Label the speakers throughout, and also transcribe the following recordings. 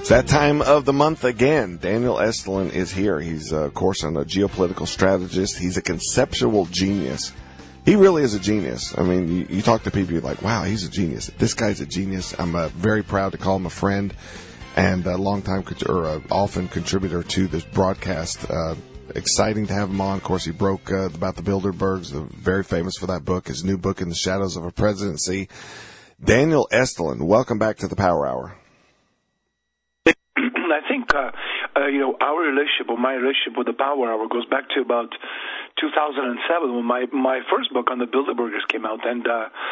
Speaker 1: It's that time of the month again. Daniel Estulin is here. He's, of course, a geopolitical strategist. He's a conceptual genius. He really is a genius. I mean, you talk to people, you're like, wow, he's a genius. This guy's a genius. I'm very proud to call him a friend and a longtime or often contributor to this broadcast. Exciting to have him on. Of course, he broke about the Bilderbergs, very famous for that book, his new book, In the Shadows of a Presidency. Daniel Estulin, welcome back to the Power Hour.
Speaker 2: I think, our relationship, or my relationship with the Power Hour goes back to about 2007 when my first book on the Bilderbergers came out. And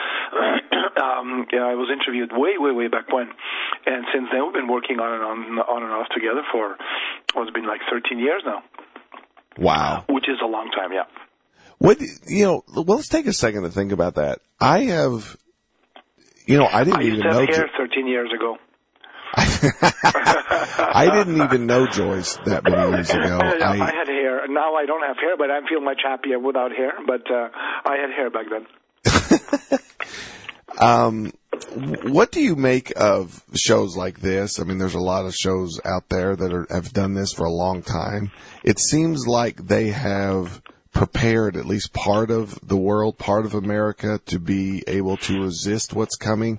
Speaker 2: I was interviewed way back when. And since then, we've been working on and off together for, it's been like 13 years now.
Speaker 1: Wow.
Speaker 2: Which is a long time, yeah.
Speaker 1: Let's take a second to think about that. I didn't even know. I
Speaker 2: used to have hair 13 years ago.
Speaker 1: I didn't even know Joyce that many years ago.
Speaker 2: I had hair. Now I don't have hair, but I feel much happier without hair. But I had hair back then.
Speaker 1: What do you make of shows like this? I mean, there's a lot of shows out there that have done this for a long time. It seems like they have prepared at least part of the world, part of America, to be able to resist what's coming.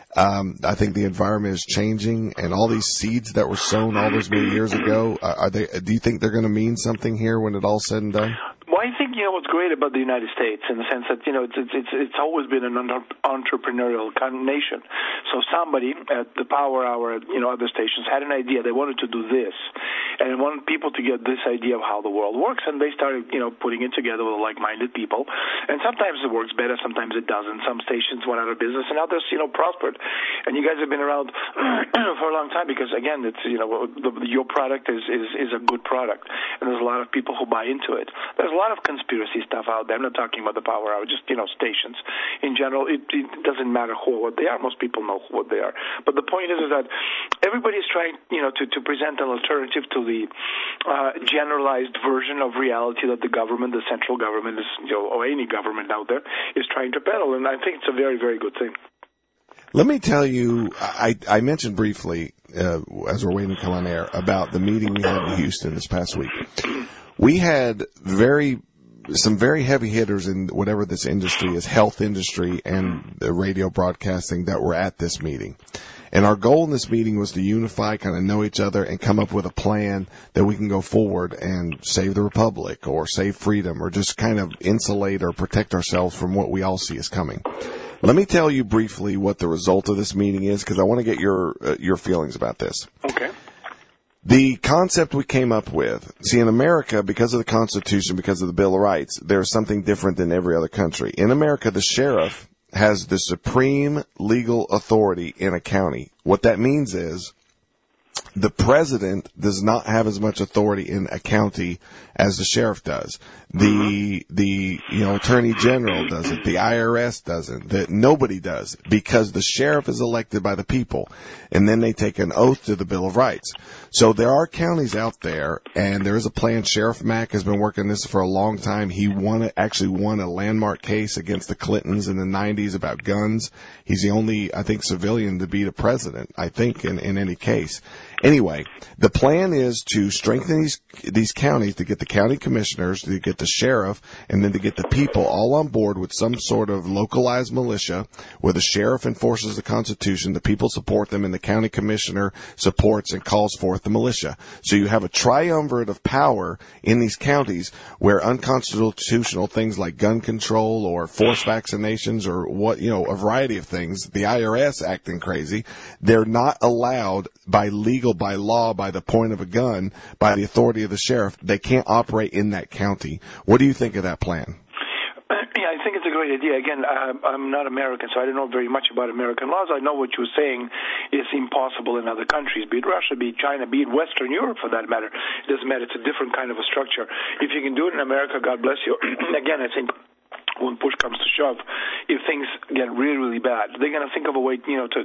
Speaker 1: I think the environment is changing, and all these seeds that were sown all those many years ago, do you think they're going to mean something here when it all's said and done?
Speaker 2: Well, I think, what's great about the United States in the sense that, it's always been an entrepreneurial kind of nation. So somebody at the Power Hour, other stations had an idea. They wanted to do this, and they wanted people to get this idea of how the world works, and they started, putting it together with like-minded people. And sometimes it works better, sometimes it doesn't. Some stations went out of business, and others, prospered. And you guys have been around for a long time because, again, it's, your product is a good product, and there's a lot of people who buy into it. There's a lot of conspiracy stuff out there. I'm not talking about the Power Hour, just, stations. In general, it doesn't matter what they are. Most people know what they are. But the point is that everybody's trying, to present an alternative to the generalized version of reality that the government, the central government is, or any government out there is trying to peddle. And I think it's a very, very good thing.
Speaker 1: Let me tell you, I mentioned briefly, as we're waiting to come on air, about the meeting we had in Houston this past week. We had some very heavy hitters in whatever this industry is, health industry and the radio broadcasting, that were at this meeting. And our goal in this meeting was to unify, kind of know each other, and come up with a plan that we can go forward and save the republic or save freedom or just kind of insulate or protect ourselves from what we all see is coming. Let me tell you briefly what the result of this meeting is, because I want to get your feelings about this.
Speaker 2: Okay.
Speaker 1: The concept we came up with, see, in America, because of the Constitution, because of the Bill of Rights, there's something different than every other country. In America, the sheriff has the supreme legal authority in a county. What that means is the president does not have as much authority in a county as the sheriff does. The attorney general doesn't. The IRS doesn't. Nobody does, because the sheriff is elected by the people, and then they take an oath to the Bill of Rights. So there are counties out there, and there is a plan. Sheriff Mack has been working this for a long time. He actually won a landmark case against the Clintons in the 90s about guns. He's the only, I think, civilian to beat a president, I think, in any case. Anyway, the plan is to strengthen these counties, to get the county commissioners, to get the sheriff, and then to get the people all on board with some sort of localized militia where the sheriff enforces the Constitution, the people support them, and the county commissioner supports and calls forth the militia. So you have a triumvirate of power in these counties where unconstitutional things like gun control or forced vaccinations or a variety of things, the IRS acting crazy, they're not allowed by law, by the point of a gun, by the authority of the sheriff. They can't operate in that county. What do you think of that plan?
Speaker 2: Yeah, I think it's a great idea. Again, I'm not American, so I don't know very much about American laws. I know what you're saying is impossible in other countries, be it Russia, be it China, be it Western Europe for that matter. It doesn't matter. It's a different kind of a structure. If you can do it in America, God bless you. Again, I think when push comes to shove, if things get really, really bad, they're going to think of a way,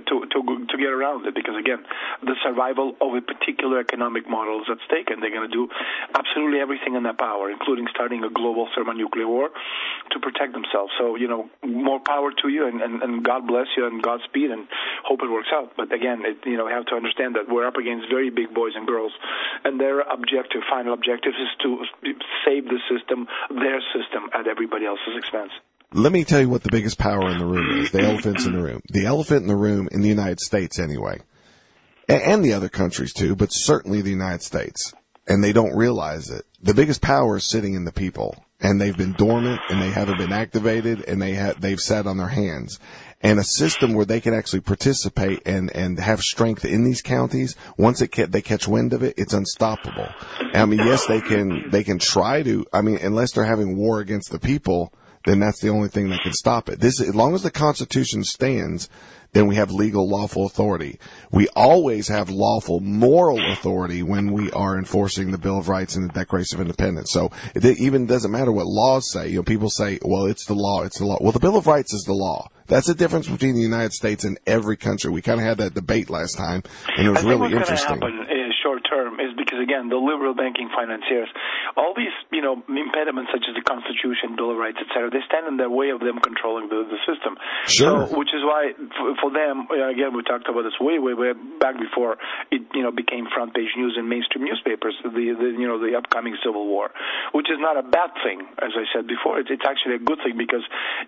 Speaker 2: to get around it. Because again, the survival of a particular economic model is at stake, and they're going to do absolutely everything in their power, including starting a global thermonuclear war, to protect themselves. So, more power to you, and God bless you, and Godspeed, and hope it works out. But again, you have to understand that we're up against very big boys and girls, and their final objective is to save the system, their system, at everybody else's expense.
Speaker 1: Let me tell you what the biggest power in the room is, the elephant's in the room. The elephant in the room in the United States anyway, and the other countries too, but certainly the United States, and they don't realize it. The biggest power is sitting in the people, and they've been dormant, and they haven't been activated, and they've sat on their hands. And a system where they can actually participate and have strength in these counties, once they catch wind of it, it's unstoppable. I mean, yes, they can try to, unless they're having war against the people, then that's the only thing that can stop it. As long as the Constitution stands, then we have legal, lawful authority. We always have lawful, moral authority when we are enforcing the Bill of Rights and the Declaration of Independence. So it even doesn't matter what laws say. People say, well, it's the law, it's the law. Well, the Bill of Rights is the law. That's the difference between the United States and every country. We kind of had that debate last time, and it was really interesting.
Speaker 2: What's going to happen in short term is because, again, the liberal banking financiers, all these, impediments such as the Constitution, Bill of Rights, etc., they stand in their way of them controlling the system.
Speaker 1: Sure.
Speaker 2: So, which is why, for them, again, we talked about this way back before it, became front page news in mainstream newspapers, the upcoming civil war, which is not a bad thing, as I said before. It's actually a good thing because,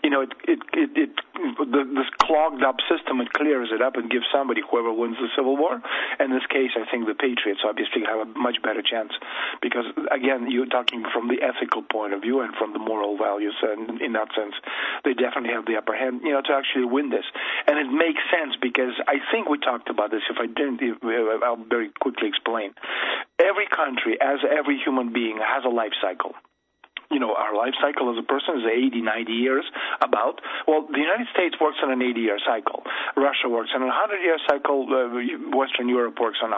Speaker 2: this clogged up system, it clears it up and gives somebody, whoever wins the civil war. In this case, I think the Patriots obviously have a much better chance because, again, you're talking from the ethical point of view and from the moral values, and in that sense, they definitely have the upper hand, to actually win this. And it makes sense because I think we talked about this. If I didn't, I'll very quickly explain. Every country, as every human being, has a life cycle. Our life cycle as a person is 80, 90 years about. Well, the United States works on an 80-year cycle. Russia works on a 100-year cycle. Western Europe works on a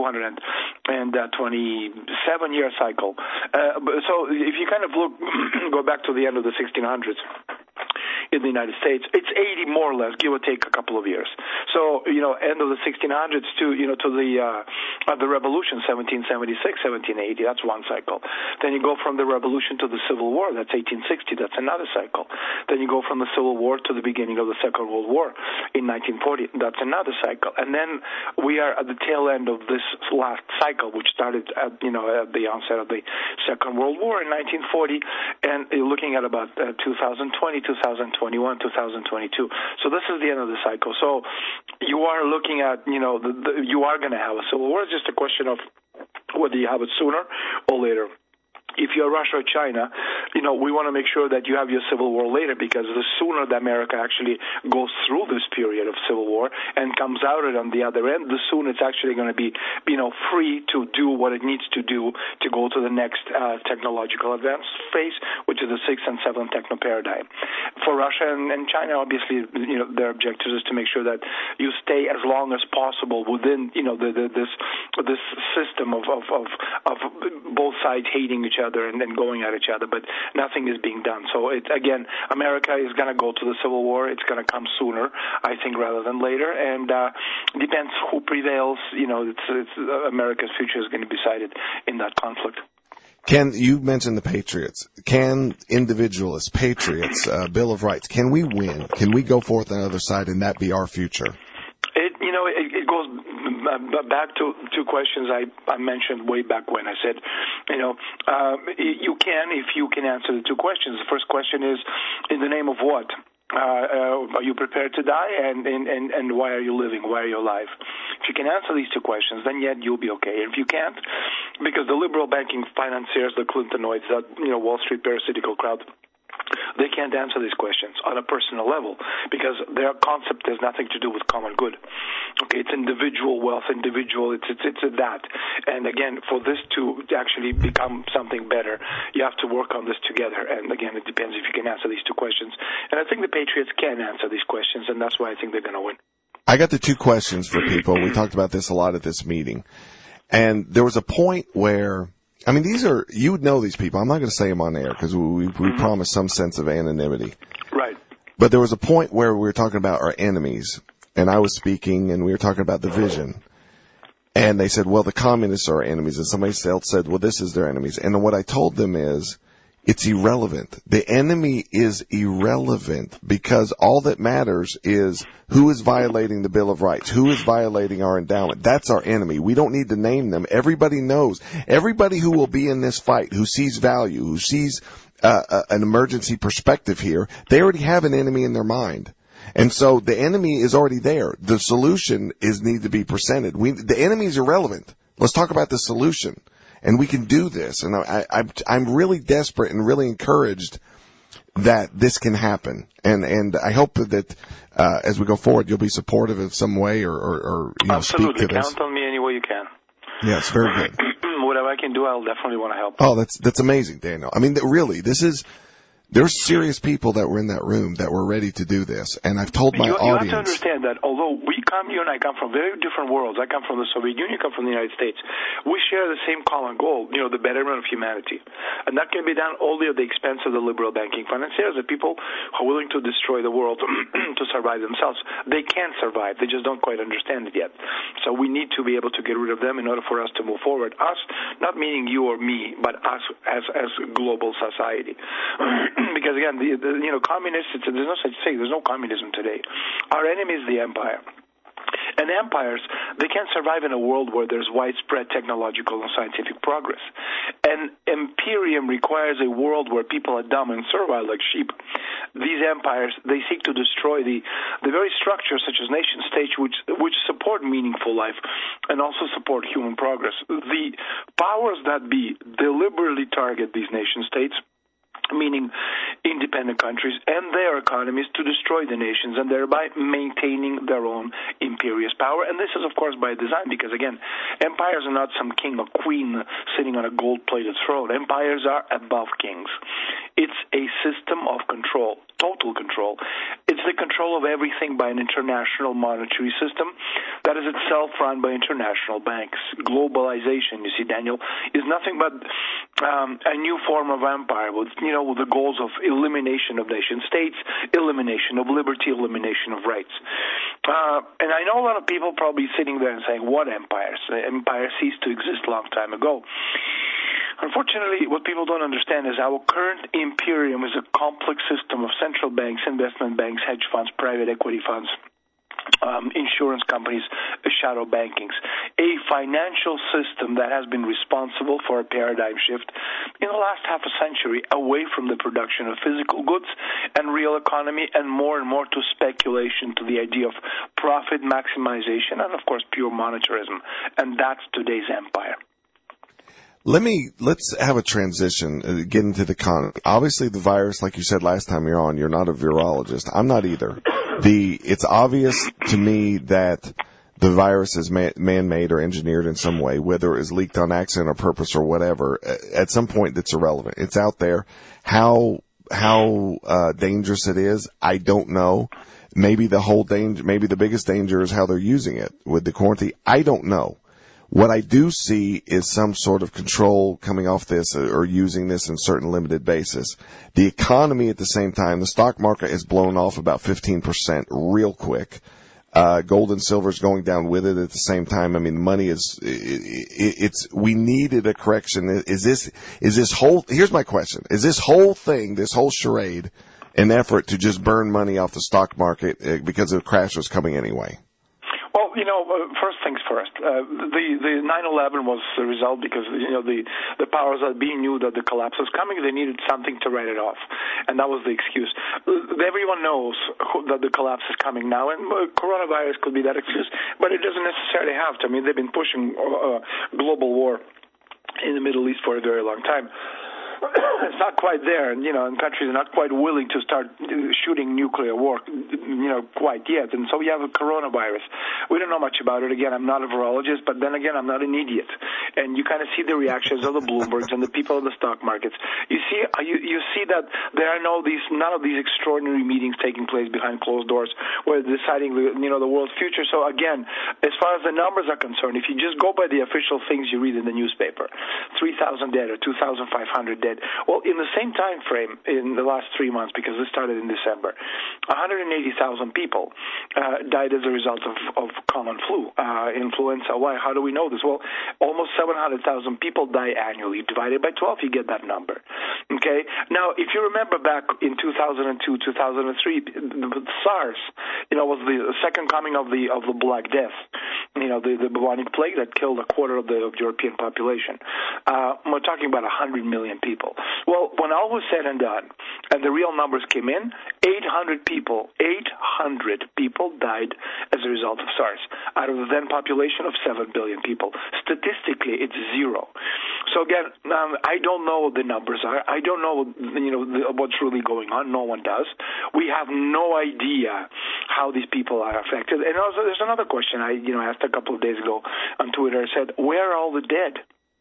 Speaker 2: 227-year cycle. So if you kind of go back to the end of the 1600s, in the United States, it's 80 more or less, give or take a couple of years. So, end of the 1600s to the Revolution, 1776, 1780, that's one cycle. Then you go from the Revolution to the Civil War, that's 1860, that's another cycle. Then you go from the Civil War to the beginning of the Second World War in 1940, that's another cycle. And then we are at the tail end of this last cycle, which started at the onset of the Second World War in 1940, and you're looking at about 2020, 2021, 2022. So this is the end of the cycle. So you are looking at, you are going to have a civil war. It's just a question of whether you have it sooner or later. If you're Russia or China, we want to make sure that you have your civil war later, because the sooner that America actually goes through this period of civil war and comes out on the other end, the sooner it's actually going to be, free to do what it needs to do to go to the next technological advance phase, which is the 6th and 7th techno paradigm. For Russia and China, obviously, their objective is to make sure that you stay as long as possible within, this system of both sides hating each other and then going at each other, but nothing is being done. So again, America is going to go to the civil war. It's going to come sooner, I think, rather than later, and depends who prevails. It's America's future is going to be decided in that conflict.
Speaker 1: You mentioned the Patriots. Can individualists, patriots, Bill of Rights, can we win? Can we go forth on the other side and that be our future?
Speaker 2: It goes back to two questions I mentioned way back when. I said, you can, if you can answer the two questions. The first question is, in the name of what? Are you prepared to die, and why are you living? Why are you alive? If you can answer these two questions, then you'll be okay. And if you can't, because the liberal banking financiers, the Clintonoids, that Wall Street parasitical crowd, they can't answer these questions on a personal level because their concept has nothing to do with common good. Okay, it's individual wealth, it's that. And again, for this to actually become something better, you have to work on this together. And again, it depends if you can answer these two questions. And I think the Patriots can answer these questions, and that's why I think they're going to win.
Speaker 1: I got the two questions for people. We talked about this a lot at this meeting. And there was a point where, these are, you would know these people. I'm not going to say them on air because we promise some sense of anonymity.
Speaker 2: Right.
Speaker 1: But there was a point where we were talking about our enemies, and I was speaking, and we were talking about the vision. And they said, well, the communists are our enemies. And somebody else said, well, this is their enemies. And what I told them is, It's irrelevant. The enemy is irrelevant because all that matters is who is violating the Bill of Rights, who is violating our endowment. That's our enemy. We don't need to name them. Everybody knows. Everybody who will be in this fight, who sees value, who sees an emergency perspective here, they already have an enemy in their mind. And so the enemy is already there. The solution needs to be presented. The enemy is irrelevant. Let's talk about the solution. And we can do this. And I'm really desperate and really encouraged that this can happen. And I hope that as we go forward, you'll be supportive in some way or
Speaker 2: Absolutely.
Speaker 1: Speak to this.
Speaker 2: Count on me any way you can.
Speaker 1: Yes, very good.
Speaker 2: Whatever I can do, I'll definitely want to help.
Speaker 1: Oh, that's amazing, Daniel. I mean, really, there's serious people that were in that room that were ready to do this. And I've told my audience.
Speaker 2: You have to understand that although you and I come from very different worlds. I come from the Soviet Union, you come from the United States. We share the same common goal, the betterment of humanity. And that can be done only at the expense of the liberal banking financiers, the people who are willing to destroy the world to survive themselves. They can survive. They just don't quite understand it yet. So we need to be able to get rid of them in order for us to move forward. Us, not meaning you or me, but us as global society. Because again, the communists, there's no such thing. There's no communism today. Our enemy is the empire. And empires, they can't survive in a world where there's widespread technological and scientific progress. And imperium requires a world where people are dumb and servile like sheep. These empires, they seek to destroy the very structures such as nation states which support meaningful life and also support human progress. The powers that be deliberately target these nation states, meaning independent countries and their economies, to destroy the nations and thereby maintaining their own imperious power. And this is, of course, by design because, again, empires are not some king or queen sitting on a gold-plated throne. Empires are above kings. It's a system of control, total control. It's the control of everything by an international monetary system that is itself run by international banks. Globalization, you see, Daniel, is nothing but a new form of empire with the goals of elimination of nation states, elimination of liberty, elimination of rights. And I know a lot of people probably sitting there and saying, what empires? Empires ceased to exist a long time ago. Unfortunately, what people don't understand is our current imperium is a complex system of central banks, investment banks, hedge funds, private equity funds, insurance companies, shadow bankings, a financial system that has been responsible for a paradigm shift in the last half a century away from the production of physical goods and real economy and more to speculation, to the idea of profit maximization and, of course, pure monetarism. And that's today's empire.
Speaker 1: Let's have a transition, get into the economy. Obviously, the virus, like you said last time you're on, you're not a virologist. I'm not either. It's obvious to me that the virus is man-made or engineered in some way, whether it is leaked on accident or purpose or whatever. At some point, it's irrelevant. It's out there. How dangerous it is, I don't know. Maybe the biggest danger is how they're using it with the quarantine. I don't know. What I do see is some sort of control coming off this or using this in certain limited basis. The economy at the same time, the stock market has blown off about 15% real quick. Gold and silver is going down with it at the same time. I mean, money we needed a correction. Here's my question. Is this whole thing, this whole charade, an effort to just burn money off the stock market because the crash was coming anyway?
Speaker 2: Well, first things first. The 9/11 was the result because the powers that be knew that the collapse was coming. They needed something to write it off, and that was the excuse. Everyone knows that the collapse is coming now, and coronavirus could be that excuse, but it doesn't necessarily have to. I mean, they've been pushing global war in the Middle East for a very long time. It's not quite there, and countries are not quite willing to start shooting nuclear war, quite yet. And so we have a coronavirus. We don't know much about it. Again, I'm not a virologist, but then again, I'm not an idiot. And you kind of see the reactions of the Bloombergs and the people in the stock markets. You see that there are none of these extraordinary meetings taking place behind closed doors where they're deciding the world's future. So again, as far as the numbers are concerned, if you just go by the official things you read in the newspaper, 3,000 dead or 2,500 dead dead. Well, in the same time frame, in the last 3 months, because this started in December, 180,000 people died as a result of common flu, influenza. Why? How do we know this? Well, almost 700,000 people die annually. Divided by 12, you get that number. Okay? Now, if you remember back in 2002, 2003, SARS, was the second coming of the Black Death, the bubonic plague that killed a quarter of the European population. We're talking about 100 million people. Well, when all was said and done, and the real numbers came in, 800 people died as a result of SARS, out of the then population of 7 billion people. Statistically, it's zero. So again, I don't know what the numbers are. I don't know, what's really going on. No one does. We have no idea how these people are affected. And also, there's another question I asked a couple of days ago on Twitter. I said, where are all the dead?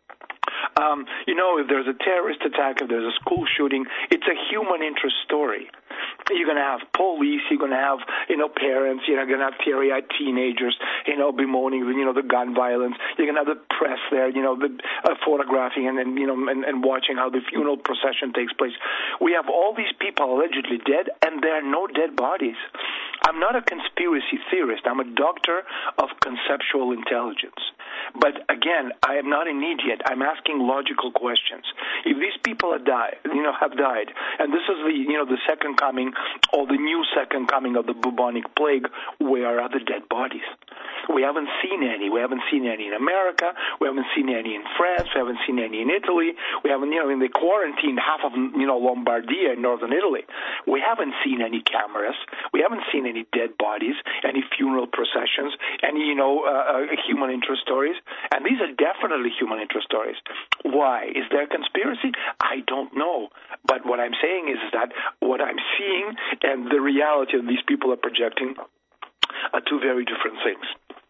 Speaker 2: If there's a terrorist attack, if there's a school shooting, it's a human interest story. You're going to have police, you're going to have, parents, you're going to have teary-eyed teenagers, bemoaning, the gun violence. You're going to have the press there, photographing and watching how the funeral procession takes place. We have all these people allegedly dead, and there are no dead bodies. I'm not a conspiracy theorist. I'm a doctor of conceptual intelligence. But again, I am not an idiot. I'm asking logical questions. If these people have died, and this is the second coming, or the new second coming of the bubonic plague, where are the dead bodies? We haven't seen any. We haven't seen any in America. We haven't seen any in France. We haven't seen any in Italy. We haven't, they quarantined half of, Lombardia in northern Italy. We haven't seen any cameras. We haven't seen any dead bodies, any funeral processions, any, human interest stories. And these are definitely human interest stories. Why? Is there a conspiracy? I don't know. But what I'm saying is that what I'm seeing and the reality that these people are projecting are two very different things.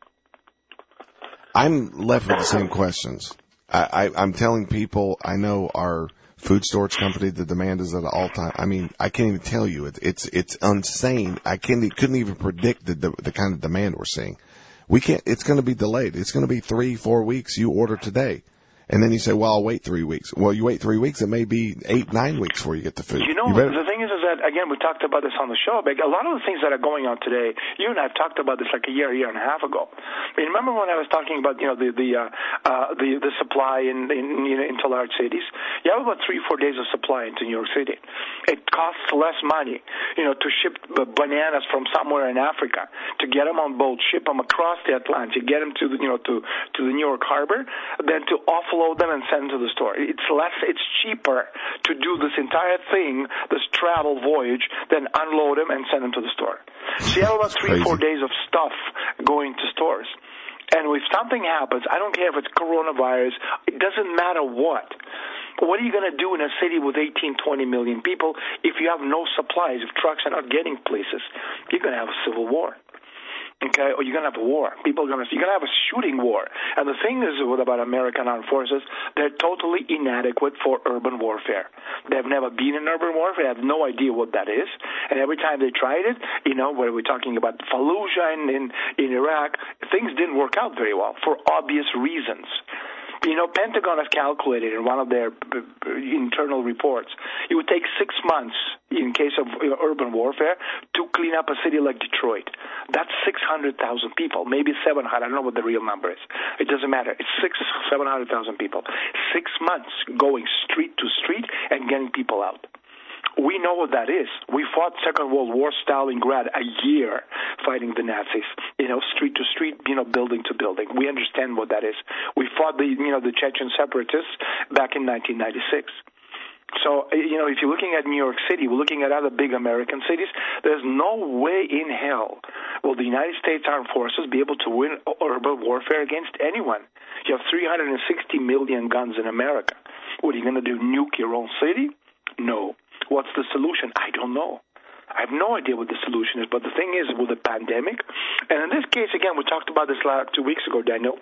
Speaker 1: I'm left with the same questions. I'm telling people, I know our food storage company, the demand is at an all-time. I mean, I can't even tell you. It's insane. Couldn't even predict the kind of demand we're seeing. We can't. It's going to be delayed. It's going to be 3-4 weeks. You order today, and then you say, "Well, I'll wait 3 weeks." Well, you wait 3 weeks. It may be 8-9 weeks before you get the food.
Speaker 2: The thing is that, again, we talked about this on the show, but a lot of the things that are going on today, you and I have talked about this like a year and a half ago. I mean, remember when I was talking about, the supply into large cities? You have about 3-4 days of supply into New York City. It costs less money, to ship bananas from somewhere in Africa, to get them on boats, ship them across the Atlantic, get them to the New York Harbor, than to offload them and send them to the store. It's cheaper to do this entire thing, this travel voyage, than unload them and send them to the store. So you have about 3-4 days of stuff going to stores. And if something happens, I don't care if it's coronavirus, it doesn't matter what. What are you going to do in a city with 18-20 million people if you have no supplies, if trucks are not getting places? You're going to have a civil war. Okay, or you're going to have a war. You're going to have a shooting war. And the thing is about American armed forces, they're totally inadequate for urban warfare. They've never been in urban warfare. They have no idea what that is. And every time they tried it, where we're talking about Fallujah in Iraq, things didn't work out very well for obvious reasons. Pentagon has calculated in one of their internal reports, it would take 6 months in case of urban warfare to clean up a city like Detroit. That's 600,000 people, maybe 700. I don't know what the real number is. It doesn't matter. It's 700,000 people. 6 months going street to street and getting people out. We know what that is. We fought Second World War, Stalingrad, a year fighting the Nazis, street to street, building to building. We understand what that is. We fought the Chechen separatists back in 1996. So, if you're looking at New York City, we're looking at other big American cities, there's no way in hell will the United States Armed Forces be able to win urban warfare against anyone. You have 360 million guns in America. What are you going to do, nuke your own city? No. What's the solution? I don't know. I have no idea what the solution is. But the thing is, with the pandemic, and in this case, again, we talked about this 2 weeks ago, Daniel.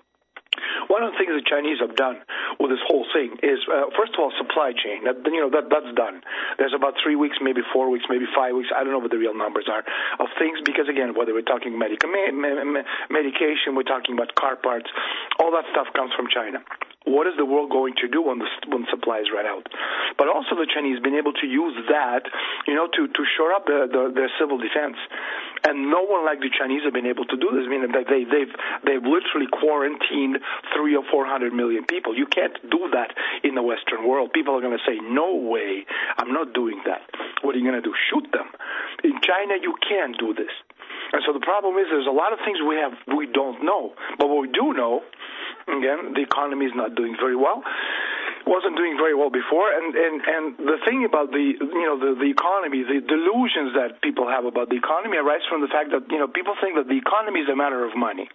Speaker 2: One of the things the Chinese have done with this whole thing is, first of all, supply chain. That's done. There's about 3 weeks, maybe 4 weeks, maybe 5 weeks. I don't know what the real numbers are of things because, again, whether we're talking medication, we're talking about car parts, all that stuff comes from China. What is the world going to do when supplies run out? But also the Chinese have been able to use that, to shore up their civil defense. And no one like the Chinese have been able to do this. I mean, they've literally quarantined 300 or 400 million people. You can't do that in the Western world. People are going to say, no way, I'm not doing that. What are you going to do? Shoot them. In China, you can't do this. And so the problem is there's a lot of things we don't know. But what we do know, again, the economy is not doing very well. Wasn't doing very well before, and the thing about the economy, the delusions that people have about the economy arise from the fact that people think that the economy is a matter of money.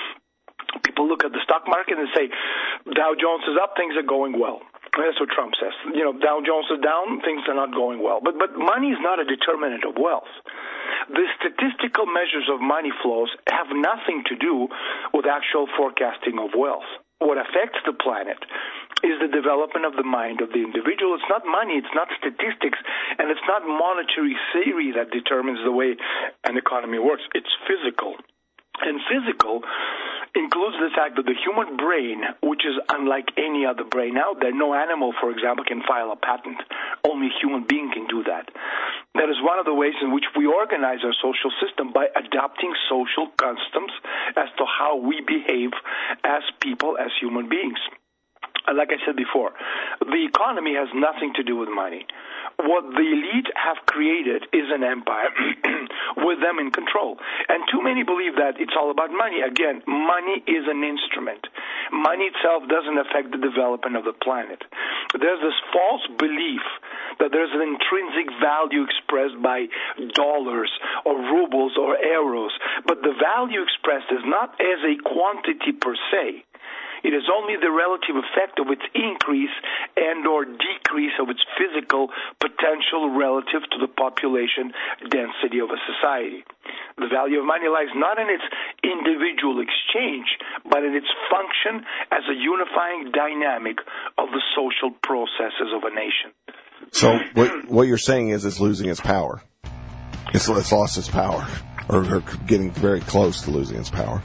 Speaker 2: People look at the stock market and say, Dow Jones is up, things are going well. That's what Trump says. Dow Jones is down, things are not going well. But money is not a determinant of wealth. The statistical measures of money flows have nothing to do with actual forecasting of wealth. What affects the planet is the development of the mind of the individual. It's not money, it's not statistics, and it's not monetary theory that determines the way an economy works. It's physical. And physical includes the fact that the human brain, which is unlike any other brain out there, no animal, for example, can file a patent. Only a human being can do that. That is one of the ways in which we organize our social system, by adopting social customs as to how we behave as people, as human beings. Like I said before, the economy has nothing to do with money. What the elite have created is an empire with them in control. And too many believe that it's all about money. Again, money is an instrument. Money itself doesn't affect the development of the planet. There's this false belief that there's an intrinsic value expressed by dollars or rubles or euros. But the value expressed is not as a quantity per se. It is only the relative effect of its increase and or decrease of its physical potential relative to the population density of a society. The value of money lies not in its individual exchange, but in its function as a unifying dynamic of the social processes of a nation.
Speaker 1: So what you're saying is it's losing its power. It's lost its power, or getting very close to losing its power.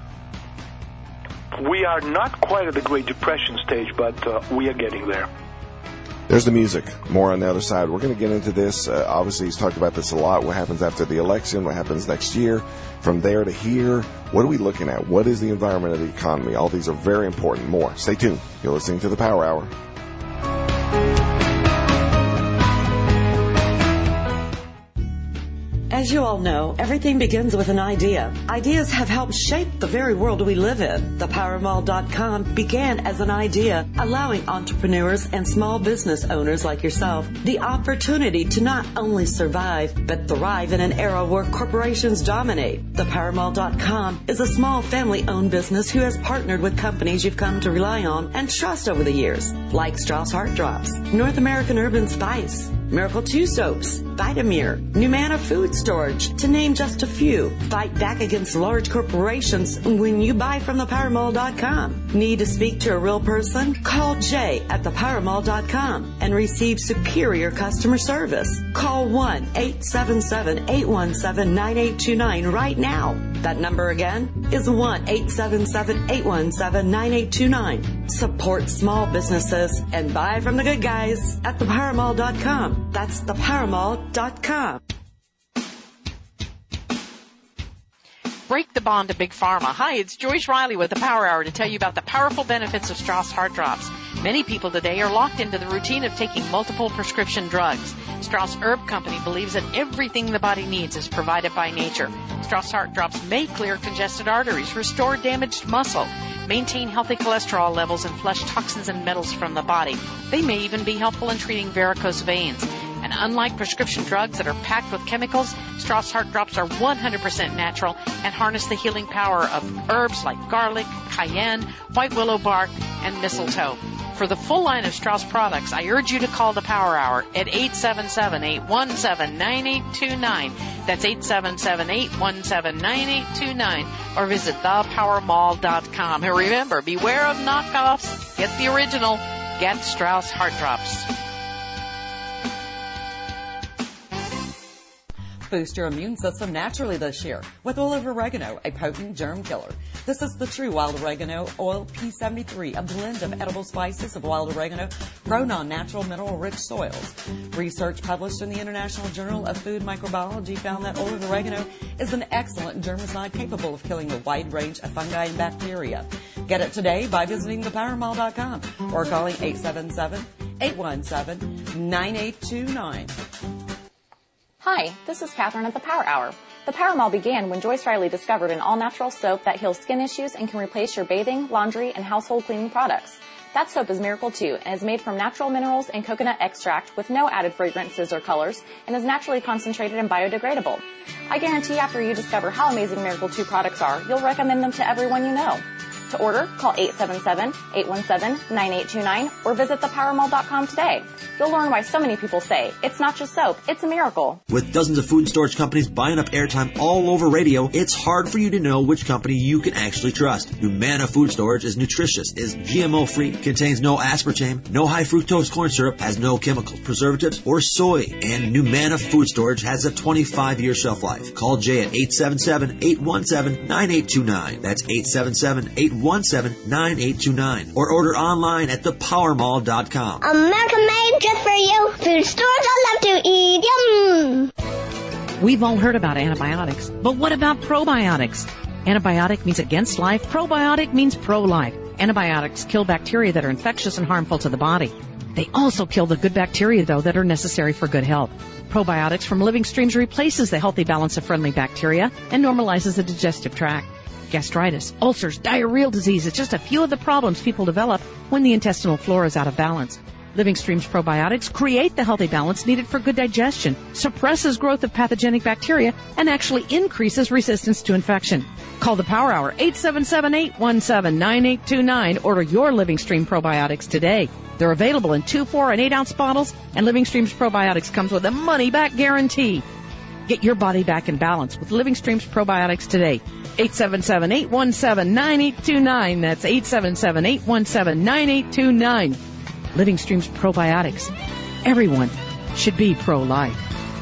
Speaker 2: We are not quite at the Great Depression stage, but we are getting there.
Speaker 1: There's the music. More on the other side. We're going to get into this. Obviously, he's talked about this a lot. What happens after the election? What happens next year? From there to here, what are we looking at? What is the environment of the economy? All these are very important. More. Stay tuned. You're listening to the Power Hour.
Speaker 3: As you all know, everything begins with an idea. Ideas have helped shape the very world we live in. ThePowerMall.com began as an idea, allowing entrepreneurs and small business owners like yourself the opportunity to not only survive, but thrive in an era where corporations dominate. ThePowerMall.com is a small family-owned business who has partnered with companies you've come to rely on and trust over the years, like Strauss Heart Drops, North American Urban Spice, Miracle 2 Soaps, Vitamir, Numana Food Storage, to name just a few. Fight back against large corporations when you buy from ThePowerMall.com. Need to speak to a real person? Call Jay at ThePowerMall.com and receive superior customer service. Call 1-877-817-9829 right now. That number again is 1-877-817-9829. Support small businesses and buy from the good guys at ThePowerMall.com. That's ThePowerMall.com.
Speaker 4: Break the bond to Big Pharma. Hi, it's Joyce Riley with the Power Hour to tell you about the powerful benefits of Strauss Heart Drops. Many people today are locked into the routine of taking multiple prescription drugs. Strauss Herb Company believes that everything the body needs is provided by nature. Strauss Heart Drops may clear congested arteries, restore damaged muscle, maintain healthy cholesterol levels, and flush toxins and metals from the body. They may even be helpful in treating varicose veins. And unlike prescription drugs that are packed with chemicals, Strauss Heart Drops are 100% natural and harness the healing power of herbs like garlic, cayenne, white willow bark, and mistletoe. For the full line of Strauss products, I urge you to call the Power Hour at 877-817-9829. That's 877-817-9829. Or visit thepowermall.com. And remember, beware of knockoffs. Get the original. Get Strauss Heart Drops.
Speaker 3: Boost your immune system naturally this year with oil of oregano, a potent germ killer. This is the true wild oregano oil P73, a blend of edible spices of wild oregano grown on natural mineral-rich soils. Research published in the International Journal of Food Microbiology found that oil of oregano is an excellent germicide capable of killing a wide range of fungi and bacteria. Get it today by visiting thepowermall.com or calling 877-817-9829.
Speaker 5: Hi, this is Catherine at the Power Hour. The Power Mall began when Joyce Riley discovered an all-natural soap that heals skin issues and can replace your bathing, laundry, and household cleaning products. That soap is Miracle 2 and is made from natural minerals and coconut extract with no added fragrances or colors and is naturally concentrated and biodegradable. I guarantee after you discover how amazing Miracle 2 products are, you'll recommend them to everyone you know. To order, call 877-817-9829 or visit thepowermall.com today. You'll learn why so many people say, it's not just soap, it's a miracle.
Speaker 6: With dozens of food and storage companies buying up airtime all over radio, it's hard for you to know which company you can actually trust. Numana Food Storage is nutritious, is GMO-free, contains no aspartame, no high fructose corn syrup, has no chemicals, preservatives, or soy. And Numana Food Storage has a 25-year shelf life. Call Jay at 877-817-9829. That's 877-817-9829. Or order online at thepowermall.com.
Speaker 7: America made just for you. Food stores I love to eat. Yum.
Speaker 4: We've all heard about antibiotics, but what about probiotics? Antibiotic means against life. Probiotic means pro-life. Antibiotics kill bacteria that are infectious and harmful to the body. They also kill the good bacteria, though, that are necessary for good health. Probiotics from Living Streams replaces the healthy balance of friendly bacteria and normalizes the digestive tract. Gastritis, ulcers, diarrheal disease is just a few of the problems people develop when the intestinal flora is out of balance. Living Streams probiotics create the healthy balance needed for good digestion, suppresses growth of pathogenic bacteria, and actually increases resistance to infection. Call the Power Hour, 877-817-9829. Order your Living Stream probiotics today. They're available in 2, 4, and 8-ounce bottles, and Living Streams probiotics comes with a money-back guarantee. Get your body back in balance with Living Streams probiotics today. 877-817-9829. That's 877-817-9829. Living Streams probiotics. Everyone should be pro-life.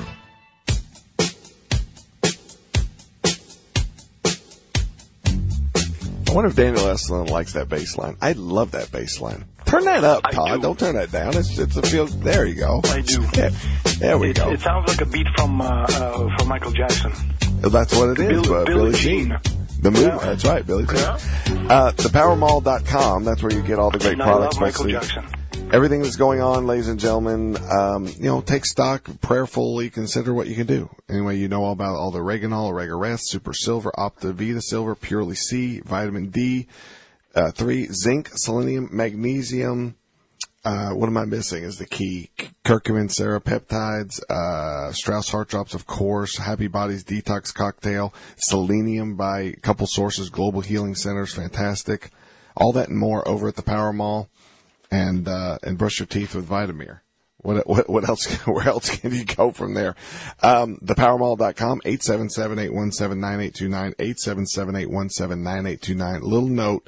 Speaker 1: I wonder if Daniel Esselin likes that bass line. I love that bass line. Turn that up, Todd. Don't turn that down. It's a feel. There you go.
Speaker 2: I do.
Speaker 1: Yeah. There we go.
Speaker 2: It sounds like a beat from Michael Jackson.
Speaker 1: That's what it is. Billie Jean. The movie. Yeah. That's right, Billie Jean. Yeah. Thepowermall.com. That's where you get all the great products.
Speaker 2: I love Michael Jackson.
Speaker 1: Everything that's going on, ladies and gentlemen, take stock, prayerfully consider what you can do. Anyway, you know all about all the Oreganol, Oregarest, Super Silver, Optavita Silver, Purely C, Vitamin D, 3, zinc, selenium, magnesium. What am I missing is the key. Curcumin, serapeptides, Strauss Heart Drops, of course, Happy Bodies Detox Cocktail, selenium by a couple sources, Global Healing Centers, fantastic. All that and more over at the Power Mall. And brush your teeth with Vitamir. What else? Where else can you go from there? Thepowermall.com, 877-817-9829, 877-817-9829. Little note,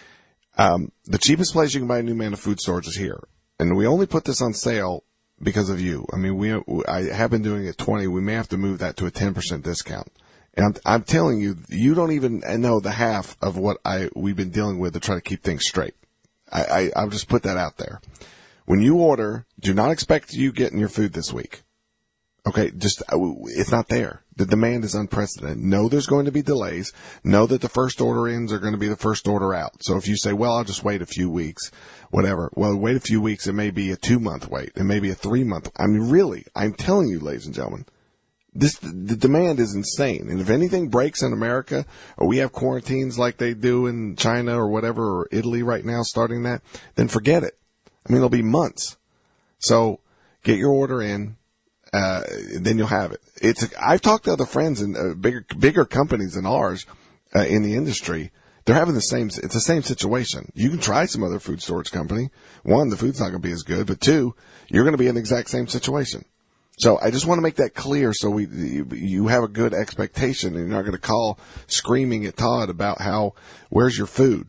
Speaker 1: the cheapest place you can buy Numana Food Storage is here. And we only put this on sale because of you. I mean, I have been doing it 20. We may have to move that to a 10% discount. And I'm telling you, you don't even know the half of what we've been dealing with to try to keep things straight. I'll just put that out there. When you order, do not expect you getting your food this week. Okay, it's not there. The demand is unprecedented. Know there's going to be delays. Know that the first order ins are going to be the first order out. So if you say, well, I'll just wait a few weeks, whatever. Well, wait a few weeks. It may be a 2-month wait. It may be a 3-month. I mean, really, I'm telling you, ladies and gentlemen, the demand is insane. And if anything breaks in America, or we have quarantines like they do in China or whatever, or Italy right now starting that, then forget it. I mean, it'll be months. So get your order in, then you'll have it. I've talked to other friends in bigger companies than ours, in the industry. They're having it's the same situation. You can try some other food storage company. 1, the food's not going to be as good, but 2, you're going to be in the exact same situation. So I just want to make that clear so you have a good expectation and you're not going to call screaming at Todd about where's your food?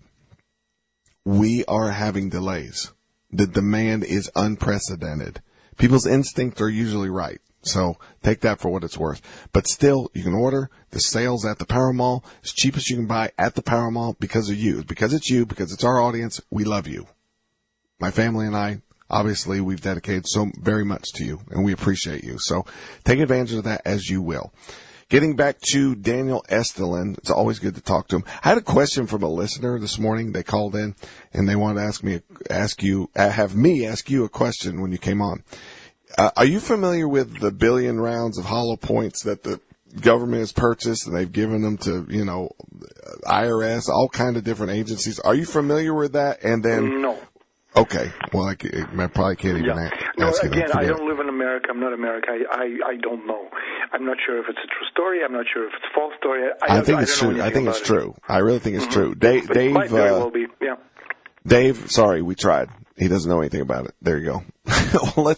Speaker 1: We are having delays. The demand is unprecedented. People's instincts are usually right. So take that for what it's worth. But still, you can order the sales at the Power Mall as cheap as you can buy at the Power Mall because of you. Because it's you, because it's our audience. We love you. My family and I, obviously, we've dedicated so very much to you, and we appreciate you. So take advantage of that as you will. Getting back to Daniel Estelin, it's always good to talk to him. I had a question from a listener this morning. They called in, and they wanted to have me ask you a question when you came on. Are you familiar with the billion rounds of hollow points that the government has purchased, and they've given them to, IRS, all kind of different agencies? Are you familiar with that? And then
Speaker 2: No.
Speaker 1: Okay. Well, I probably can't even ask you that.
Speaker 2: Again, I don't live in America. I'm not American. I don't know. I'm not sure if it's a true story. I'm not sure if it's a false story.
Speaker 1: I think it's true. I think it's true. I really think it's true. Dave,
Speaker 2: it might very well be. Yeah.
Speaker 1: Dave, sorry, we tried. He doesn't know anything about it. There you go. Well,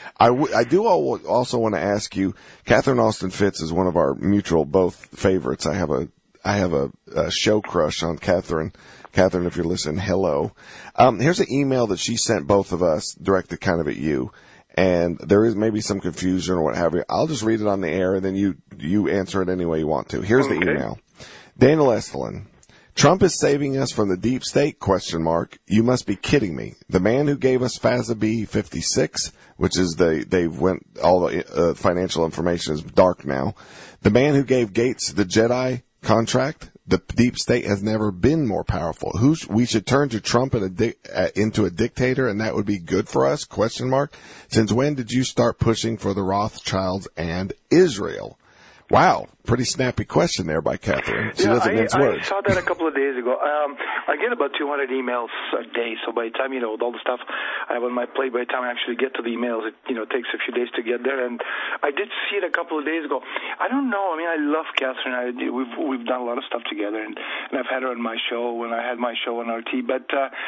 Speaker 1: I do also want to ask you, Catherine Austin Fitts is one of our mutual both favorites. I have a show crush on Catherine. Catherine, if you're listening, hello. Here's an email that she sent both of us, directed kind of at you. And there is maybe some confusion or what have you. I'll just read it on the air, and then you answer it any way you want to. Here's the email. Daniel Estelin. Trump is saving us from the deep state, ? You must be kidding me. The man who gave us FASB 56, which is all the financial information is dark now. The man who gave Gates the Jedi contract. The deep state has never been more powerful. We should turn to Trump into a dictator, and that would be good for us? ? Since when did you start pushing for the Rothschilds and Israel? Wow, pretty snappy question there by Catherine. She doesn't mince words.
Speaker 2: I saw that a couple of days ago. I get about 200 emails a day, so by the time, with all the stuff I have on my plate, by the time I actually get to the emails, it, takes a few days to get there. And I did see it a couple of days ago. I don't know. I mean, I love Catherine. We've done a lot of stuff together, and I've had her on my show when I had my show on RT. But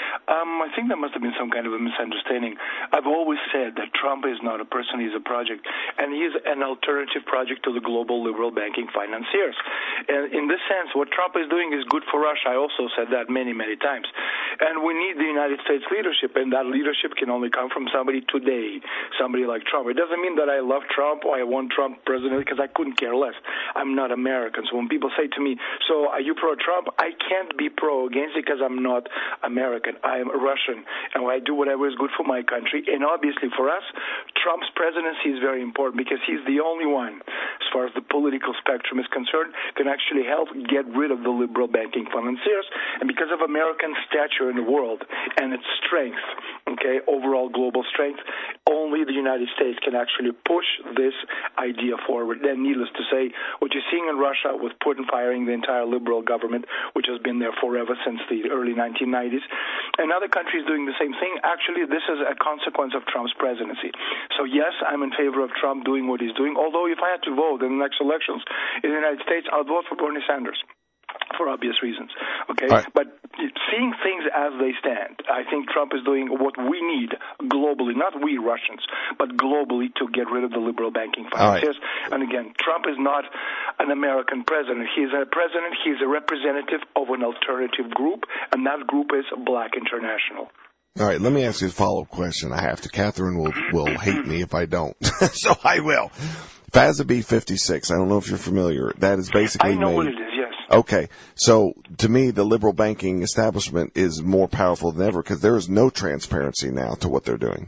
Speaker 2: I think there must have been some kind of a misunderstanding. I've always said that Trump is not a person; he's a project, and he's an alternative project to the global liberal banking financiers. And in this sense, what Trump is doing is good for Russia. I also said that many, many times. And we need the United States leadership, and that leadership can only come from somebody today, somebody like Trump. It doesn't mean that I love Trump or I want Trump president, because I couldn't care less. I'm not American. So when people say to me, so are you pro-Trump? I can't be pro-against it because I'm not American. I am Russian, and I do whatever is good for my country. And obviously for us, Trump's presidency is very important because he's the only one, as far as the political spectrum is concerned, can actually help get rid of the liberal banking financiers. And because of American stature in the world and its strength, overall global strength, only the United States can actually push this idea forward. Then, needless to say, what you're seeing in Russia with Putin firing the entire liberal government, which has been there forever since the early 1990s, and other countries doing the same thing, actually this is a consequence of Trump's presidency. So yes, I'm in favor of Trump doing what he's doing, although if I had to vote in the next elections in the United States, I'll vote for Bernie Sanders, for obvious reasons. Right. But seeing things as they stand, I think Trump is doing what we need globally, not we Russians, but globally, to get rid of the liberal banking financiers. Right. And again, Trump is not an American president. He's a president. He's a representative of an alternative group, and that group is Black International.
Speaker 1: All right, let me ask you a follow-up question. I have to. Catherine will hate me if I don't, so I will. FASB 56, I don't know if you're familiar. That is basically
Speaker 2: I know what it is, yes.
Speaker 1: Okay, so to me, the liberal banking establishment is more powerful than ever because there is no transparency now to what they're doing.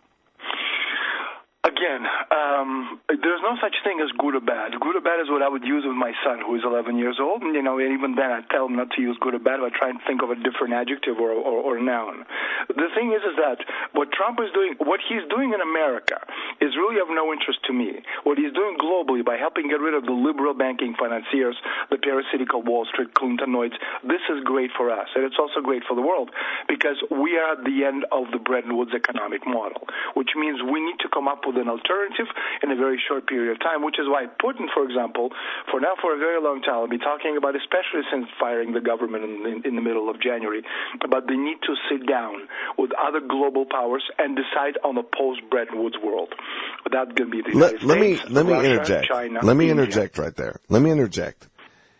Speaker 2: Again, there's no such thing as good or bad. Good or bad is what I would use with my son, who is 11 years old. And, even then I tell him not to use good or bad, but I try and think of a different adjective or noun. The thing is that what Trump is doing, what he's doing in America is really of no interest to me. What he's doing globally by helping get rid of the liberal banking financiers, the parasitical Wall Street Clintonites, this is great for us. And it's also great for the world because we are at the end of the Bretton Woods economic model, which means we need to come up with an alternative in a very short period of time, which is why Putin, for example, for a very long time, I'll be talking about, especially since firing the government in the middle of January, about the need to sit down with other global powers and decide on a post-Bretton Woods world. That's going to be the United States,
Speaker 1: let me
Speaker 2: Russia,
Speaker 1: interject.
Speaker 2: China,
Speaker 1: Let me
Speaker 2: India.
Speaker 1: interject right there. Let me interject.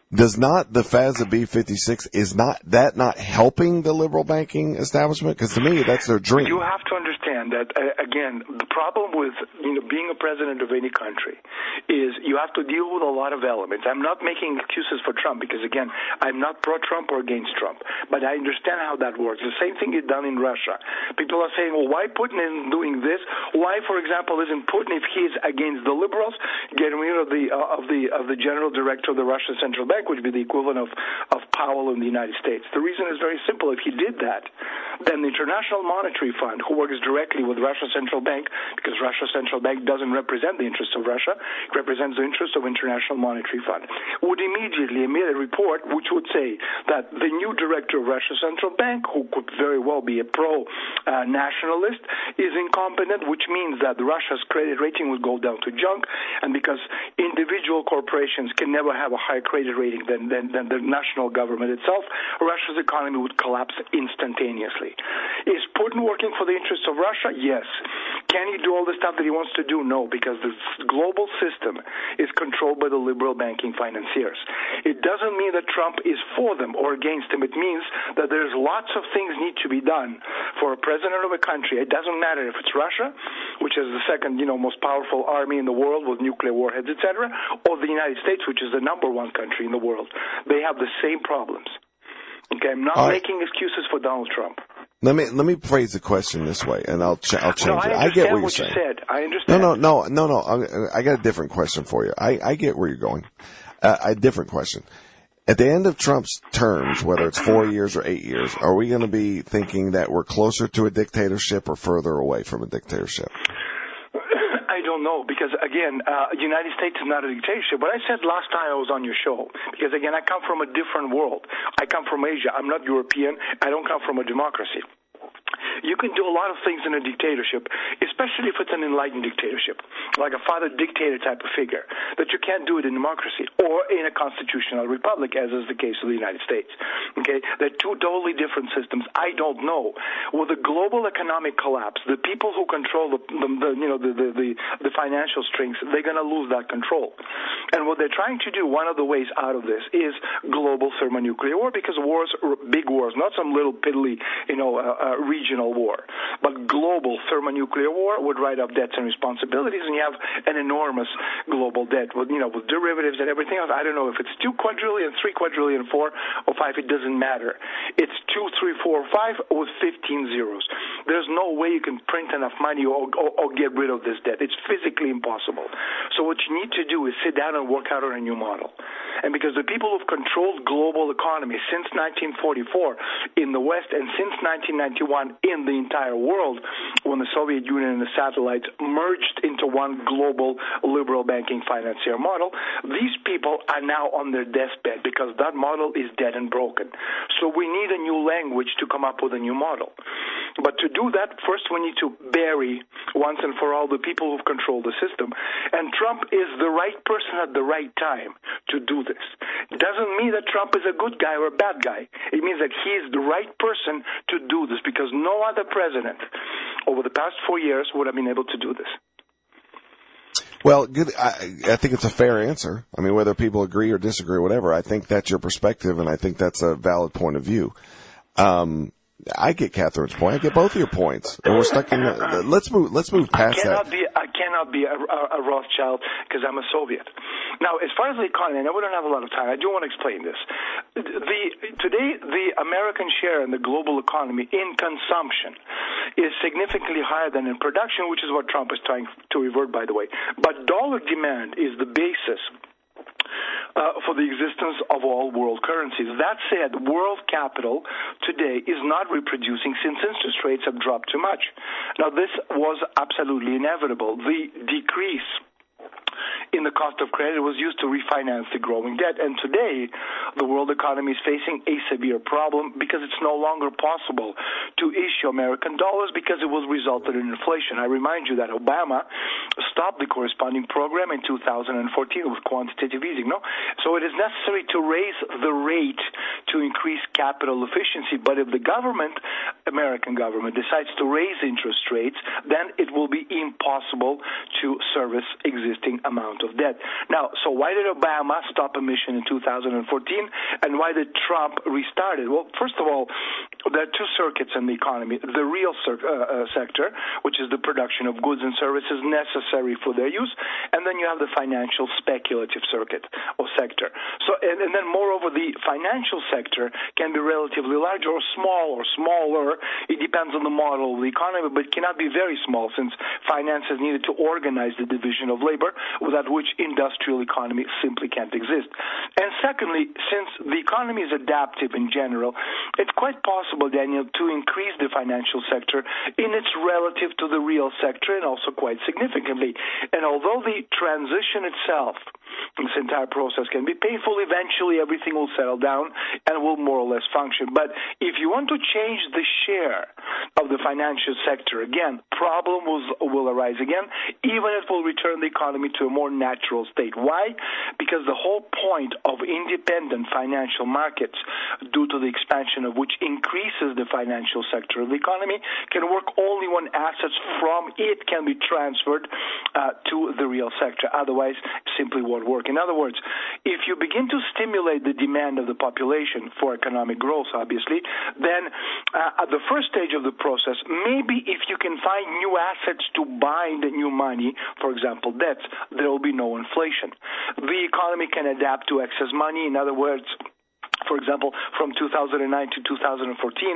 Speaker 1: Does not the FASB B56, is not helping the liberal banking establishment? Because to me, that's their dream.
Speaker 2: You have to understand that, again, the problem with being a president of any country is you have to deal with a lot of elements. I'm not making excuses for Trump because, again, I'm not pro-Trump or against Trump, but I understand how that works. The same thing is done in Russia. People are saying, well, why Putin isn't doing this? Why, for example, isn't Putin, if he is against the liberals, getting rid of the general director of the Russian Central Bank, which would be the equivalent of Powell in the United States? The reason is very simple. If he did that, then the International Monetary Fund, who works directly with Russia's central bank, because Russia's central bank doesn't represent the interests of Russia, it represents the interests of International Monetary Fund, would immediately emit a report which would say that the new director of Russia's central bank, who could very well be a pro-nationalist, is incompetent, which means that Russia's credit rating would go down to junk, and because individual corporations can never have a higher credit rating than the national government itself, Russia's economy would collapse instantaneously. Is Putin working for the interests of Russia? Yes. Can he do all the stuff that he wants to do? No, because the global system is controlled by the liberal banking financiers. It doesn't mean that Trump is for them or against them. It means that there's lots of things need to be done for a president of a country. It doesn't matter if it's Russia, which is the second, most powerful army in the world with nuclear warheads, etc., or the United States, which is the number one country in the world. They have the same problems. Okay, I'm not making excuses for Donald Trump.
Speaker 1: Let me phrase the question this way, and I'll change it.
Speaker 2: I
Speaker 1: get what you're
Speaker 2: saying.
Speaker 1: saying.
Speaker 2: I understand.
Speaker 1: No. I got a different question for you. I get where you're going. A different question. At the end of Trump's terms, whether it's 4 years or 8 years, are we going to be thinking that we're closer to a dictatorship or further away from a dictatorship?
Speaker 2: I don't know, because, again, the United States is not a dictatorship. But I said last time I was on your show, because, again, I come from a different world. I come from Asia. I'm not European. I don't come from a democracy. You can do a lot of things in a dictatorship, especially if it's an enlightened dictatorship, like a father dictator type of figure, that you can't do it in democracy or in a constitutional republic, as is the case of the United States. Okay, they're two totally different systems. I don't know. With the global economic collapse, the people who control the financial strings, they're going to lose that control. And what they're trying to do, one of the ways out of this, is global thermonuclear war, because wars, big wars, not some little piddly, regional war, but global thermonuclear war would write up debts and responsibilities, and you have an enormous global debt with derivatives and everything else. I don't know if it's 2 quadrillion, 3 quadrillion, 4 or 5. It doesn't matter. It's 2, 3, 4, 5 with 15 zeros. There's no way you can print enough money or get rid of this debt. It's physically impossible. So what you need to do is sit down and work out on a new model. And because the people who've controlled global economy since 1944 in the West and since 1991 in the entire world, when the Soviet Union and the satellites merged into one global liberal banking financier model, these people are now on their deathbed because that model is dead and broken. So we need a new language to come up with a new model. But to do that, first we need to bury once and for all the people who've controlled the system. And Trump is the right person at the right time to do this. It doesn't mean that Trump is a good guy or a bad guy. It means that he is the right person to do this, because no other president over the past 4 years would have been able to do this.
Speaker 1: Well, good. I think it's a fair answer. I mean, whether people agree or disagree or whatever, I think that's your perspective, and I think that's a valid point of view. I get Catherine's point. I get both of your points. And we're stuck in let's move past that.
Speaker 2: I cannot be a Rothschild because I'm a Soviet. Now, as far as the economy, and we don't have a lot of time, I do want to explain this. Today, the American share in the global economy in consumption is significantly higher than in production, which is what Trump is trying to revert, by the way. But dollar demand is the basis for the existence of all world currencies. That said, world capital today is not reproducing since interest rates have dropped too much. Now, this was absolutely inevitable. The decrease in the cost of credit was used to refinance the growing debt. And today, the world economy is facing a severe problem because it's no longer possible to issue American dollars because it was resulted in inflation. I remind you that Obama stopped the corresponding program in 2014 with quantitative easing. No? So it is necessary to raise the rate to increase capital efficiency. But if the government, American government, decides to raise interest rates, then it will be impossible to service existing amount of debt. Now, so why did Obama stop emission in 2014, and why did Trump restart it? Well, first of all, there are two circuits in the economy. The real sector, which is the production of goods and services necessary for their use, and then you have the financial speculative circuit or sector. So, and then moreover, the financial sector can be relatively large or small or smaller. It depends on the model of the economy, but cannot be very small, since finance is needed to organize the division of labor, without which industrial economy simply can't exist. And secondly, since the economy is adaptive in general, it's quite possible, Daniel, to increase the financial sector in its relative to the real sector, and also quite significantly. And although the transition itself, this entire process, can be painful, eventually everything will settle down and will more or less function. But if you want to change the share of the financial sector, again, problem will arise again, even if it will return the economy to a more natural state. Why? Because the whole point of independent financial markets, due to the expansion of which increases the financial sector of the economy, can work only when assets from it can be transferred to the real sector. Otherwise, simply won't work. In other words, if you begin to stimulate the demand of the population for economic growth, obviously, then at the first stage of the process, maybe if you can find new assets to bind new money, for example, debts, there will be no inflation. The economy can adapt to excess money. In other words, for example, from 2009 to 2014,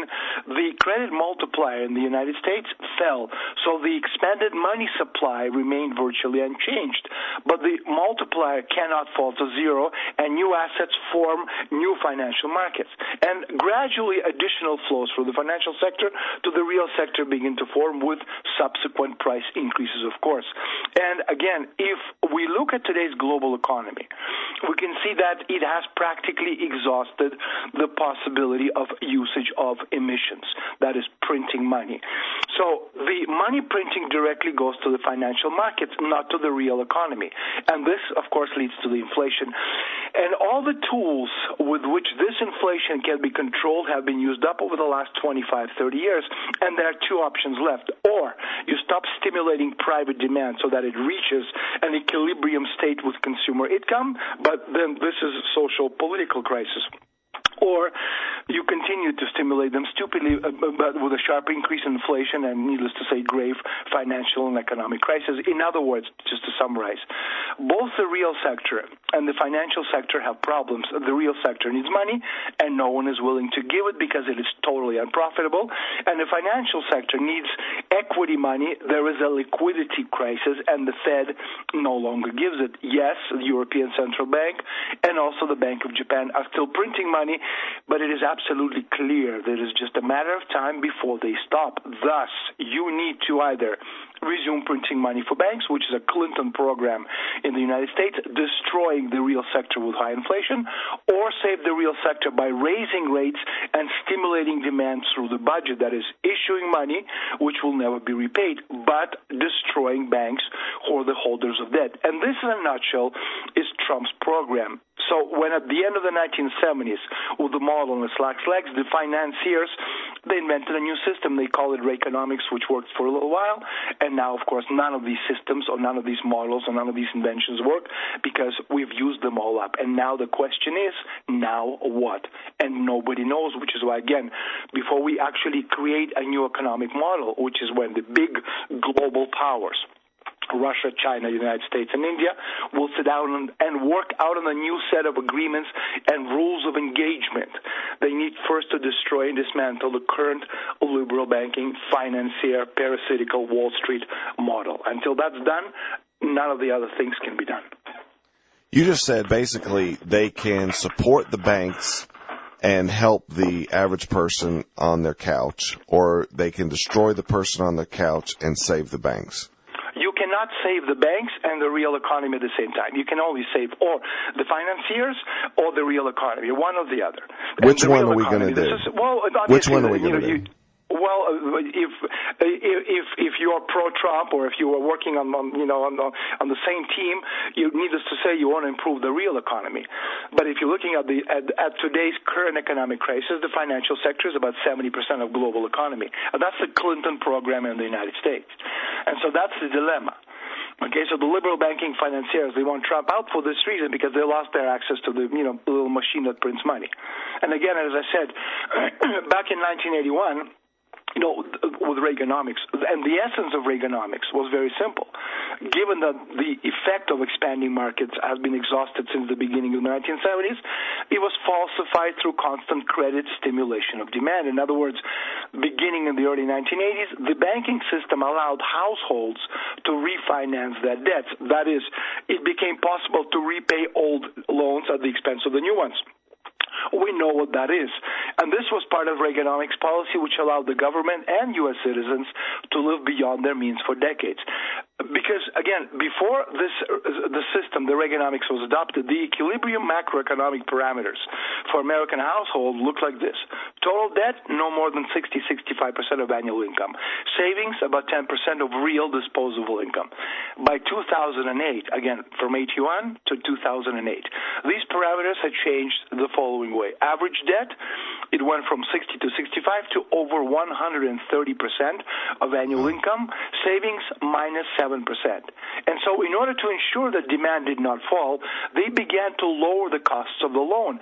Speaker 2: the credit multiplier in the United States fell. So the expanded money supply remained virtually unchanged. But the multiplier cannot fall to zero, and new assets form new financial markets. And gradually, additional flows from the financial sector to the real sector begin to form, with subsequent price increases, of course. And again, if we look at today's global economy, we can see that it has practically exhausted the possibility of usage of emissions, that is, printing money. So the money printing directly goes to the financial markets, not to the real economy. And this, of course, leads to the inflation. And all the tools with which this inflation can be controlled have been used up over the last 25, 30 years, and there are two options left. Or you stop stimulating private demand so that it reaches an equilibrium state with consumer income, but then this is a social political crisis. Or you continue to stimulate them stupidly, but with a sharp increase in inflation and, needless to say, grave financial and economic crisis. In other words, just to summarize, both the real sector and the financial sector have problems. The real sector needs money, and no one is willing to give it because it is totally unprofitable. And the financial sector needs equity money. There is a liquidity crisis, and the Fed no longer gives it. Yes, the European Central Bank and also the Bank of Japan are still printing money, but it is absolutely clear that it is just a matter of time before they stop. Thus, you need to either resume printing money for banks, which is a Clinton program in the United States, destroying the real sector with high inflation, or save the real sector by raising rates and stimulating demand through the budget, that is, issuing money which will never be repaid, but destroying banks who are the holders of debt. And this, in a nutshell, is Trump's program. So when at the end of the 1970s, with the model on its last legs, the financiers, they invented a new system. They call it Reaganomics, which worked for a little while. And now, of course, none of these systems or none of these models or none of these inventions work because we've used them all up. And now the question is, now what? And nobody knows, which is why, again, before we actually create a new economic model, which is when the big global powers, Russia, China, United States, and India, will sit down and work out on a new set of agreements and rules of engagement. They need first to destroy and dismantle the current liberal banking, financier, parasitical Wall Street model. Until that's done, none of the other things can be done.
Speaker 1: You just said basically they can support the banks and help the average person on their couch, or they can destroy the person on their couch and save the banks.
Speaker 2: You cannot save the banks and the real economy at the same time. You can only save or the financiers or the real economy, one or the other.
Speaker 1: Which one are we going to do? Which one are we going to do?
Speaker 2: Well, if you are pro-Trump or if you are working on the same team, needless to say, you want to improve the real economy. But if you're looking at today's current economic crisis, the financial sector is about 70% of global economy. And that's the Clinton program in the United States. And so that's the dilemma. Okay, so the liberal banking financiers, they want Trump out for this reason because they lost their access to the, little machine that prints money. And again, as I said, back in 1981, with Reaganomics, and the essence of Reaganomics was very simple. Given that the effect of expanding markets has been exhausted since the beginning of the 1970s, it was falsified through constant credit stimulation of demand. In other words, beginning in the early 1980s, the banking system allowed households to refinance their debts. That is, it became possible to repay old loans at the expense of the new ones. We know what that is. And this was part of Reaganomics policy, which allowed the government and U.S. citizens to live beyond their means for decades. Because, again, before the system, the Reaganomics was adopted, the equilibrium macroeconomic parameters for American households looked like this. Total debt, no more than 60-65% of annual income. Savings, about 10% of real disposable income. By 2008, again, from 81 to 2008, these parameters had changed the following way. Average debt, it went from 60 to 65 to over 130% of annual income. Savings, minus 7%. And so in order to ensure that demand did not fall, they began to lower the costs of the loan.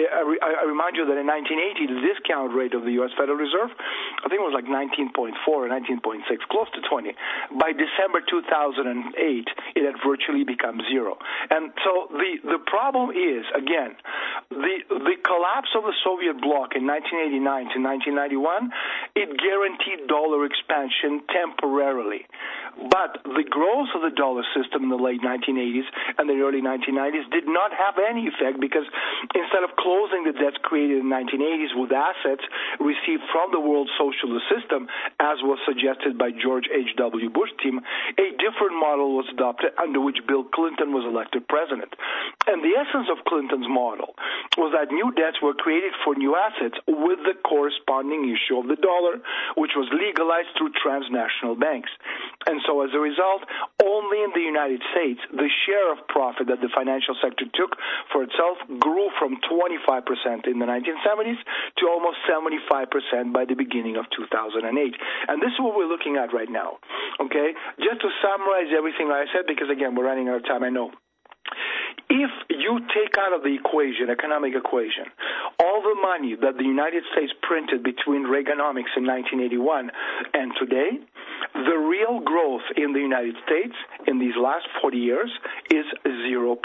Speaker 2: I remind you that in 1980, the discount rate of the U.S. Federal Reserve, I think it was like 19.4 or 19.6, close to 20. By December 2008, it had virtually become zero. And so the problem is, again, the collapse of the Soviet bloc in 1989 to 1991, it guaranteed dollar expansion temporarily. But the growth of the dollar system in the late 1980s and the early 1990s did not have any effect because instead of closing the debts created in the 1980s with assets received from the world socialist system, as was suggested by George H.W. Bush team, a different model was adopted under which Bill Clinton was elected president. And the essence of Clinton's model was that new debts were created for new assets with the corresponding issue of the dollar, which was legalized through transnational banks. And so as a result, only in the United States, the share of profit that the financial sector took for itself grew from 25% in the 1970s to almost 75% by the beginning of 2008. And this is what we're looking at right now. Okay? Just to summarize everything I said, because again, we're running out of time, I know. If you take out of the equation, economic equation, all the money that the United States printed between Reaganomics in 1981 and today, the real growth in the United States in these last 40 years is 0%.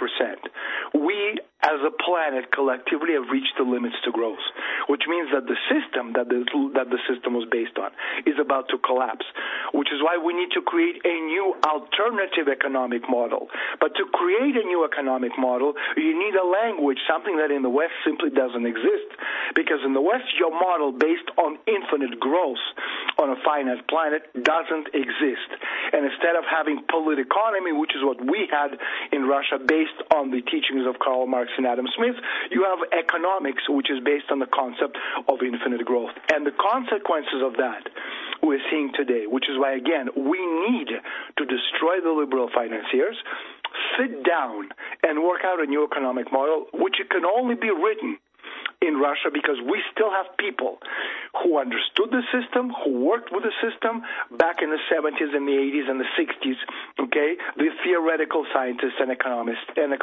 Speaker 2: We, as a planet, collectively have reached the limits to growth, which means that the system that the system was based on is about to collapse, which is why we need to create a new alternative economic model. But to create a new economic model, you need a language, something that in the West simply doesn't exist. Because in the West, your model based on infinite growth on a finite planet doesn't exist. And instead of having political economy, which is what we had in Russia based on the teachings of Karl Marx and Adam Smith, you have economics, which is based on the concept of infinite growth. And the consequences of that we're seeing today, which is why, again, we need to destroy the liberal financiers, sit down and work out a new economic model, which can only be written in Russia because we still have people who understood the system, who worked with the system back in the 70s and the 80s and the 60s, okay, the theoretical scientists and economists,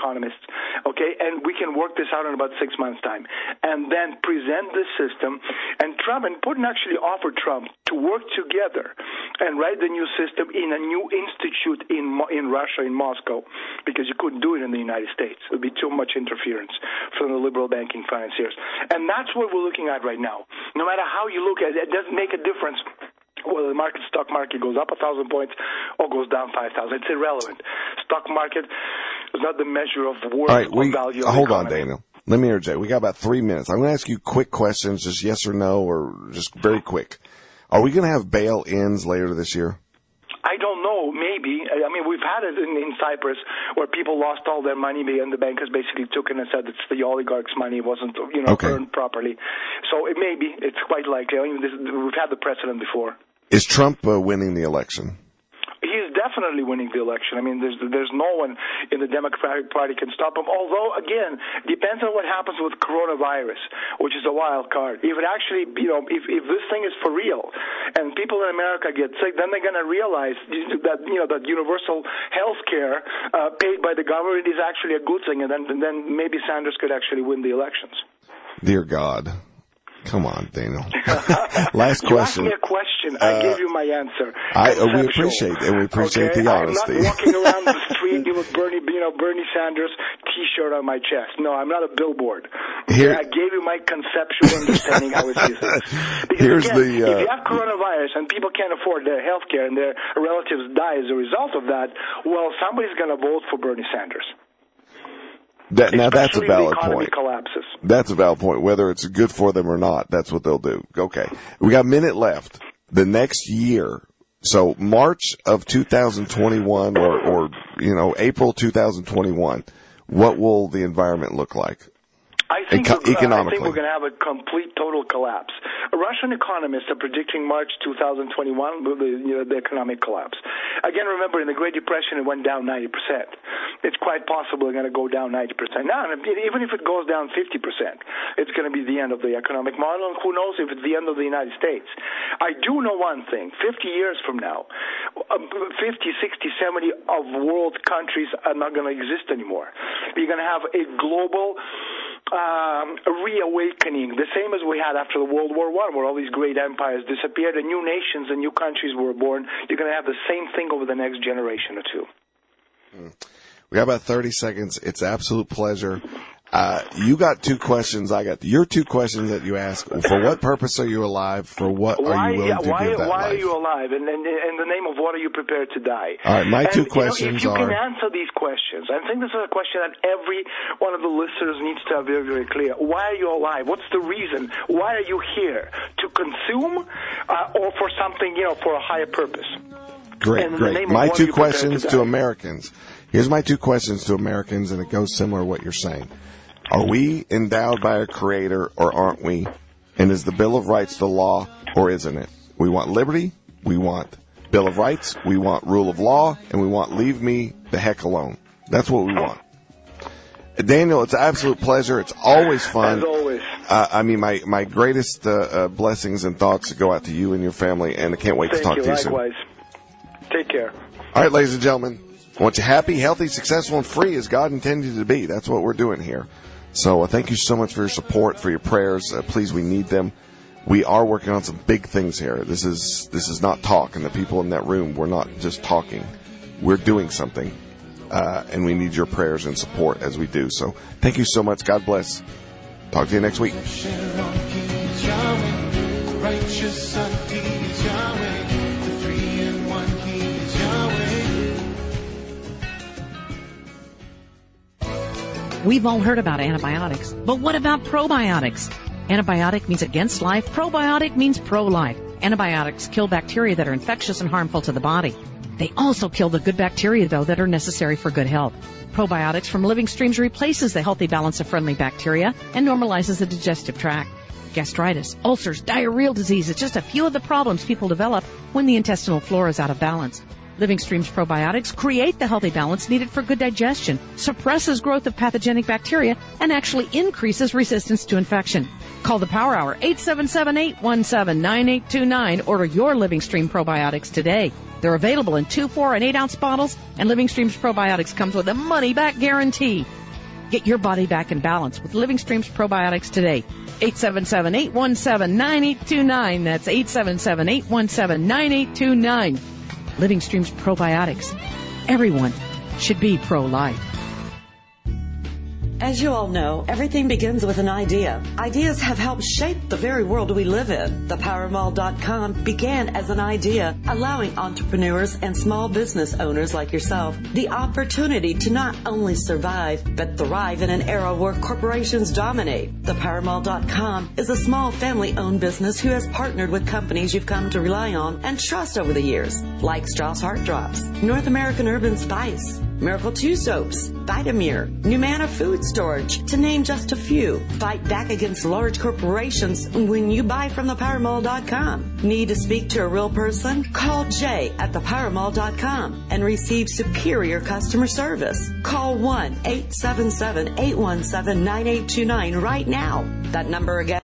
Speaker 2: okay, and we can work this out in about 6 months' time and then present this system. And Trump and Putin actually offered Trump to work together and write the new system in a new institute in Russia, in Moscow, because you couldn't do it in the United States. It would be too much interference from the liberal banking financiers. And that's what we're looking at right now. No matter how you look at it, it doesn't make a difference whether the stock market goes up 1,000 points or goes down 5,000. It's irrelevant. Stock market is not the measure of worth or value of
Speaker 1: hold
Speaker 2: the
Speaker 1: on, Daniel. Let me interject. We got about 3 minutes. I'm going to ask you quick questions, just yes or no, or just very quick. Are we going to have bail-ins later this year?
Speaker 2: I don't know, maybe. I mean, we've had it in Cyprus where people lost all their money and the bankers basically took it and said it's the oligarchs' money. It wasn't, earned properly. So it may be. It's quite likely. I mean, we've had the precedent before.
Speaker 1: Is Trump winning the election?
Speaker 2: He's definitely definitely winning the election. I mean, there's no one in the Democratic Party can stop him. Although, again, depends on what happens with coronavirus, which is a wild card. If it actually, if this thing is for real and people in America get sick, then they're going to realize that, that universal health care paid by the government is actually a good thing, and then maybe Sanders could actually win the elections.
Speaker 1: Dear God. Come on, Daniel. Last question.
Speaker 2: You asked me a question. I gave you my answer.
Speaker 1: We appreciate it. We appreciate the honesty.
Speaker 2: I'm not walking around the street with Bernie Sanders T-shirt on my chest. No, I'm not a billboard. I gave you my conceptual understanding how it is. Because if you have coronavirus and people can't afford their health care and their relatives die as a result of that, well, somebody's going to vote for Bernie Sanders.
Speaker 1: Now that's a valid point.
Speaker 2: Collapses.
Speaker 1: That's a valid point. Whether it's good for them or not, that's what they'll do. Okay. We got a minute left. The next year, so March of 2021 or April 2021, what will the environment look like?
Speaker 2: I think
Speaker 1: economically.
Speaker 2: we're going to have a complete, total collapse. Russian economists are predicting March 2021 the economic collapse. Again, remember, in the Great Depression, it went down 90%. It's quite possible it's going to go down 90%. Now, even if it goes down 50%, it's going to be the end of the economic model, and who knows if it's the end of the United States. I do know one thing. 50 years from now, 50, 60, 70 of world countries are not going to exist anymore. You're going to have a global reawakening, the same as we had after the World War I, where all these great empires disappeared and new nations and new countries were born. You're going to have the same thing over the next generation or two.
Speaker 1: We got about 30 seconds. It's an absolute pleasure. You got two questions. I got your two questions that you asked. For what purpose are you alive? For what are you willing to give that
Speaker 2: why
Speaker 1: life?
Speaker 2: are you alive? And in the name of what are you prepared to die?
Speaker 1: All right, my two questions
Speaker 2: if you can answer these questions, I think this is a question that every one of the listeners needs to have very, very clear. Why are you alive? What's the reason? Why are you here? To consume or for something, for a higher purpose?
Speaker 1: Great. My two questions to Americans. Here's my two questions to Americans, and it goes similar to what you're saying. Are we endowed by a creator or aren't we? And is the Bill of Rights the law or isn't it? We want liberty. We want Bill of Rights. We want rule of law. And we want leave me the heck alone. That's what we want. Daniel, it's an absolute pleasure. It's always fun.
Speaker 2: As always.
Speaker 1: My greatest blessings and thoughts go out to you and your family, and I can't wait to talk to you soon.
Speaker 2: Likewise. Take care.
Speaker 1: All right, ladies and gentlemen. I want you happy, healthy, successful, and free as God intended you to be. That's what we're doing here. So thank you so much for your support, for your prayers. Please, we need them. We are working on some big things here. This is not talk, and the people in that room, we're not just talking. We're doing something, and we need your prayers and support as we do. So thank you so much. God bless. Talk to you next week.
Speaker 4: We've all heard about antibiotics, but what about probiotics? Antibiotic means against life. Probiotic means pro-life. Antibiotics kill bacteria that are infectious and harmful to the body. They also kill the good bacteria, though, that are necessary for good health. Probiotics from Living Streams replaces the healthy balance of friendly bacteria and normalizes the digestive tract. Gastritis, ulcers, diarrheal disease is just a few of the problems people develop when the intestinal flora is out of balance. Living Streams probiotics create the healthy balance needed for good digestion, suppresses growth of pathogenic bacteria, and actually increases resistance to infection. Call the Power Hour, 877-817-9829. Order your Living Stream probiotics today. They're available in 2, 4, and 8-ounce bottles, and Living Streams probiotics comes with a money-back guarantee. Get your body back in balance with Living Streams probiotics today. 877-817-9829. That's 877-817-9829. Living Streams probiotics. Everyone should be pro-life.
Speaker 3: As you all know, everything begins with an idea. Ideas have helped shape the very world we live in. ThePowerMall.com began as an idea, allowing entrepreneurs and small business owners like yourself the opportunity to not only survive, but thrive in an era where corporations dominate. ThePowerMall.com is a small family-owned business who has partnered with companies you've come to rely on and trust over the years, like Strauss Heart Drops, North American Urban Spice, Miracle 2 soaps, Vitamir, Numana Food Storage, to name just a few. Fight back against large corporations when you buy from thepowermall.com. Need to speak to a real person? Call Jay at thepowermall.com and receive superior customer service. Call 1-877-817-9829 right now. That number again.